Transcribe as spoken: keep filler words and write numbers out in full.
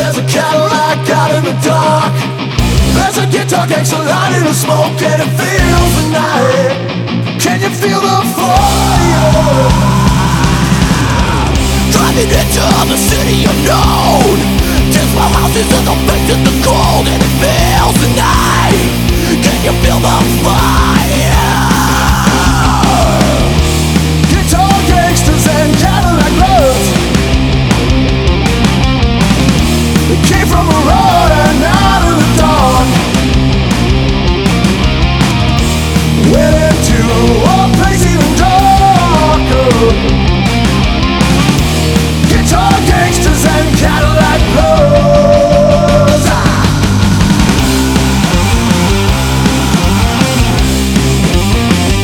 there's a Cadillac out in the dark. There's a guitar case, a light in the smoke, and it feels the night. Can you feel the fire? Driving into the city unknown. Ten small houses in the face of the cold, and it feels the night. Can you feel the fire?